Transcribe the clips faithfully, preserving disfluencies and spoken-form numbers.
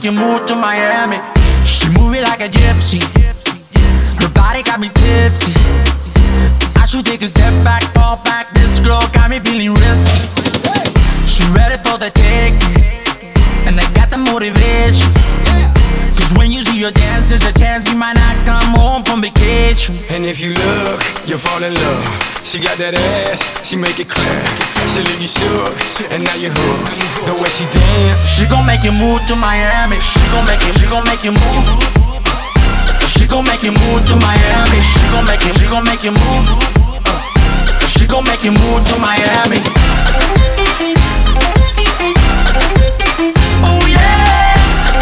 make you move to Miami. She move it like a gypsy. Her body got me tipsy. I should take a step back, fall back. This girl got me feeling risky. She ready for the taking, and I got the motivation. Cause when you see her dance, there's a chance you might not come home from vacation. And if you look, you'll fall in love. She got that ass, she make it clear. She leave you shook, and now you hooked. The way she dance, she gon' make you move to Miami. She gon' make you, she gon' make you move. She gon' make you move to Miami. She gon' make you, she gon' make you move. She gon' make you move to Miami. Oh yeah.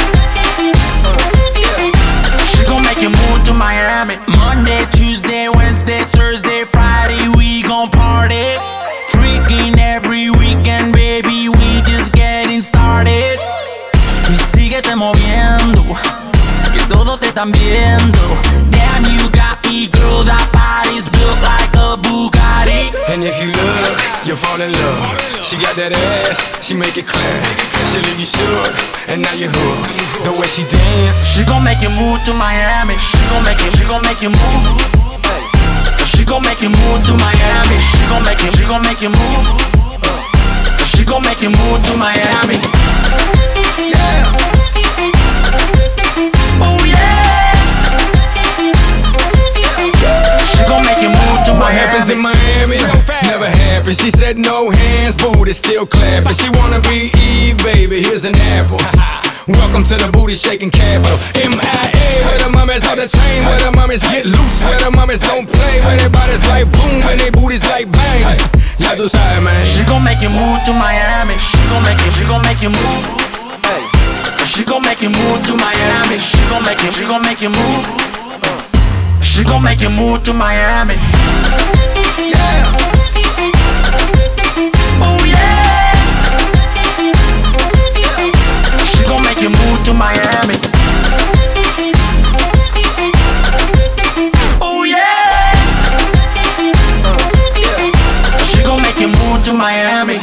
She gon' make you move to Miami. Monday, Tuesday, Wednesday, Thursday, Friday, we gon' party. Freaking every weekend, baby, we just getting started. Y síguete moviendo, que todos te están viendo. Damn, you got me, girl, that body's built like a Bugatti. and if you look, you'll fall in love. She got that ass, she make it clear. She leave you shook, and now you hooked. The way she dance, she gon' make you move to Miami. She gon' make you, she gon' make you move. She gon' make you move to Miami. She gon' make you, she gon' make you move. She gon' make you move to Miami. Yeah. Oh yeah. She gon' make you move to what Miami. happens in Miami never happens. She said no hands, booty still clapping. She wanna be Eve, baby, here's an apple. Welcome to the booty shaking capital. M I A, where the mummies on the chain, where the mummies get loose, where the mummies don't play, where their bodies like boom, and their booties like bang. Ya tú sabes, man. She gon' make you move to Miami. She gon' make you, she gon' make you move. She gon' make you move to Miami. She gon' make you, she gon' make you move. She gon' make you move to Miami. Yeah. Oh yeah. She gon' make you move to Miami. Oh yeah. She gon' make you move to Miami.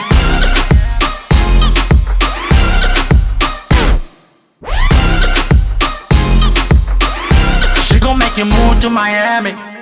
She gon' make you move to Miami.